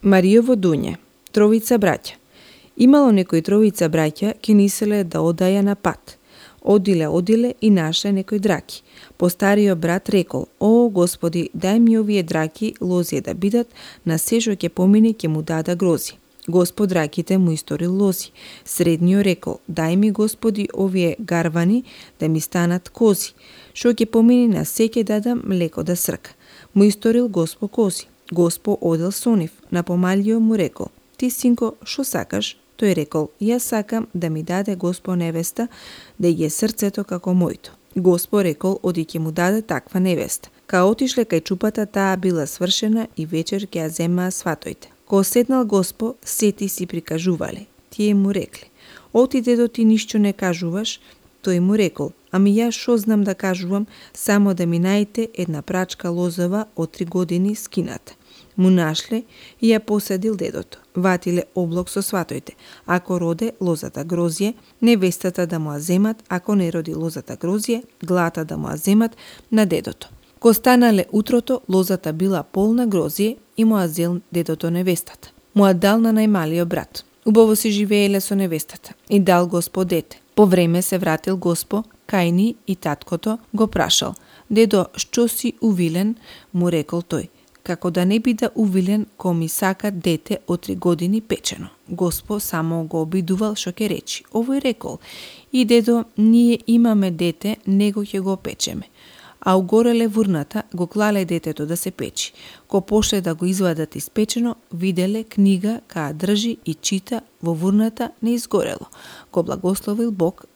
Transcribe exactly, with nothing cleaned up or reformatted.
Маријово дуње, тровица браќа. Имало некои тровица браќа ки мислеле да одаја на пат. Одиле, одиле и нашле некои драки. Постариот брат рекол: "О, Господи, дај ми овие драки лозие да бидат, на се што ќе помине ќе му дада грози." Господ драките му историл лози. Средниот рекол: "Дај ми, Господи, овие гарвани да ми станат кози. Што ќе помине на се ќе дадам млеко да срка." Му историл Господ кози. Господ одел со нив. На помалиот му рекол: "Ти, синко, шо сакаш?" Тој рекол: "Јас сакам да ми даде Господ невеста, да ја е срцето како моето." Господ рекол: "Оди ќе му даде таква невеста." Као отишле кај чупата, таа била свршена и вечер ќе ја земаа сватојте. Кога седнал Господ, сети си прикажувале. Тие му рекле: "Оти, дедо, ти ништо не кажуваш." Тој му рекол: "Ами јас шо знам да кажувам, само да ми најдете една прачка лозова од три години скината." Му нашле и ја посадил дедото. Ватиле облог со сватојте. Ако роде лозата грозје, невестата да му ја земат, ако не роди лозата грозје, глата да му ја земат на дедото. Ко станале утрото, лозата била полна грозје и му ја зел дедото невестата. Му ја дал на најмалиот брат. Убаво си живееле со невестата и дал Господ дете. По време се вратил Господ кај ни и таткото го прашал: "Дедо, што си увилен?" Му рекол тој: "Како да не бида увилен, ко ми сака дете од три години печено." Господ само го обидувал што ќе речи. Овој рекол: "И дедо, ние имаме дете, него ќе го печеме." А угореле вурната, го клале детето да се печи. Ко пошле да го извадат испечено, виделе книга каја држи и чита во вурната не изгорело. Го благословил Бог